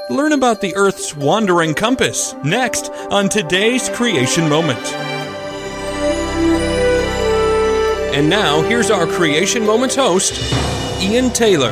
Learn about the Earth's wandering compass next on today's Creation Moment. And now, here's our Creation Moments host, Ian Taylor.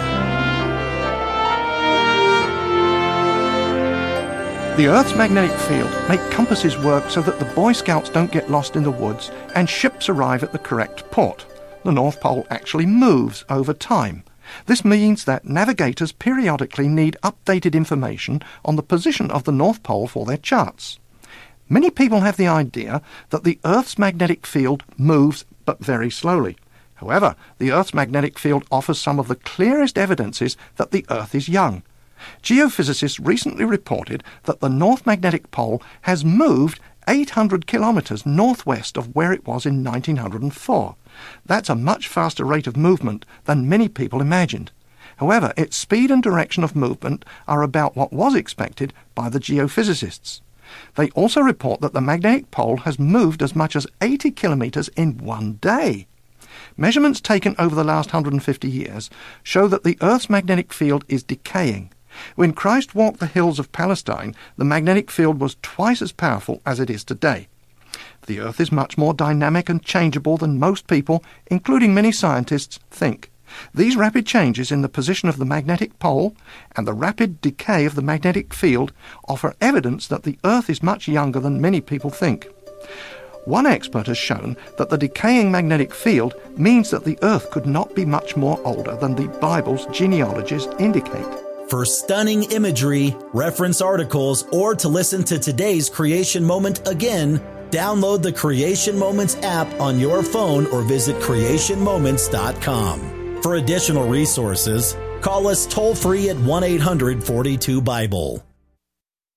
The Earth's magnetic field makes compasses work so that the Boy Scouts don't get lost in the woods and ships arrive at the correct port. The North Pole actually moves over time. This means that navigators periodically need updated information on the position of the North Pole for their charts. Many people have the idea that the Earth's magnetic field moves but very slowly. However, the Earth's magnetic field offers some of the clearest evidences that the Earth is young. Geophysicists recently reported that the North Magnetic Pole has moved 800 kilometres northwest of where it was in 1904. That's a much faster rate of movement than many people imagined. However, its speed and direction of movement are about what was expected by the geophysicists. They also report that the magnetic pole has moved as much as 80 kilometres in one day. Measurements taken over the last 150 years show that the Earth's magnetic field is decaying. When Christ walked the hills of Palestine, the magnetic field was twice as powerful as it is today. The Earth is much more dynamic and changeable than most people, including many scientists, think. These rapid changes in the position of the magnetic pole and the rapid decay of the magnetic field offer evidence that the Earth is much younger than many people think. One expert has shown that the decaying magnetic field means that the Earth could not be much more older than the Bible's genealogies indicate. For stunning imagery, reference articles, or to listen to today's Creation Moment again, download the Creation Moments app on your phone or visit creationmoments.com. For additional resources, call us toll-free at 1-800-42-BIBLE.